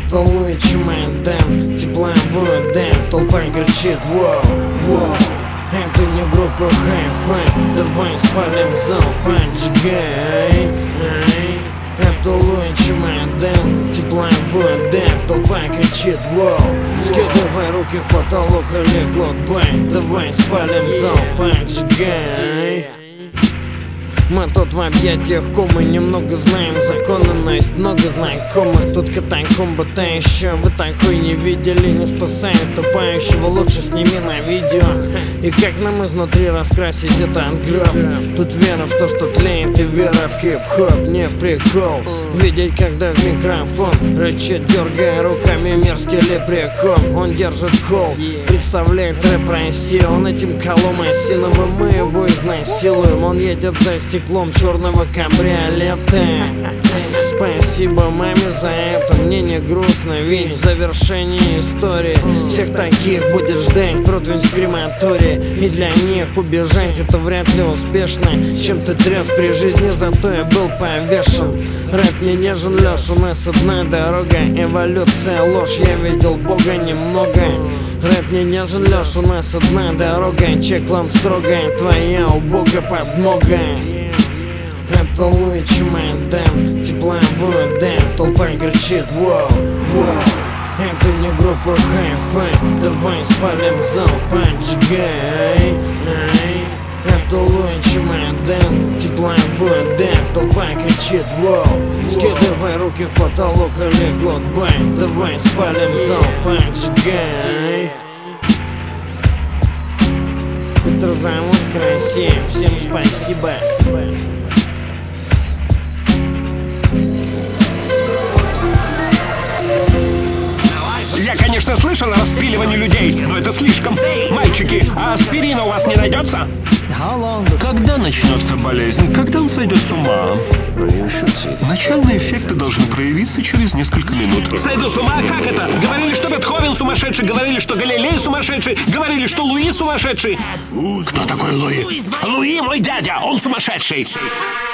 Это лучше Майдан, теплая вода, толпа кричит воу, воу. Это не группа Hi-Fi, давай спалим зал, поджигай. Это лучше Майдан, теплая вода, толпа кричит воу. Скидывай руки в потолок или гудбай, давай спалим зал, поджигай. Мы тут в объятиях комы, немного знаем законы, но есть много знакомых. Тут катакомба, та еще вы такой не видели. Не спасает тупающего, лучше сними на видео. И как нам изнутри раскрасить этот гроб? Тут вера в то, что тлеет, и вера в хип-хоп. Не в прикол видеть, когда в микрофон рычит, дергая руками мерзкий лепрекон. Он держит кол, представляет рэп России. Он этим колом осиновым, мы его изнасилуем. Он едет за стеклом черного кабриолета. Спасибо маме за это, мне не грустно, ведь в завершении истории всех таких будет ждать противень в крематории. И для них убежать это вряд ли успешно. Чем ты тряс при жизни, зато я был повешен. Рэп не нежен, Лёш, у нас одна дорога, эволюция, ложь, я видел Бога немного. Рэп не нежен, Лёш, у нас одна дорога, чеклан строгая, твоя у Бога подмога. Это лучше Майдан, теплая вода, толпа кричит воу, воу. Это не группа Hi-Fi, давай спалим зал, поджигай. Это лучше Майдан, теплая вода, толпа кричит воу. Скидывай руки в потолок или гудбай, давай спалим зал, поджигай. Петр Замуск, Россия, всем спасибо. Я, конечно, слышал о распиливании людей, но это слишком. Мальчики, а аспирина у вас не найдется? Когда начнется болезнь? Когда он сойдет с ума? Начальные эффекты должны проявиться через несколько минут. Сойду с ума? Как это? Говорили, что Бетховен сумасшедший, говорили, что Галилей сумасшедший, говорили, что Луи сумасшедший. Кто такой Луи? Луи мой дядя, он сумасшедший.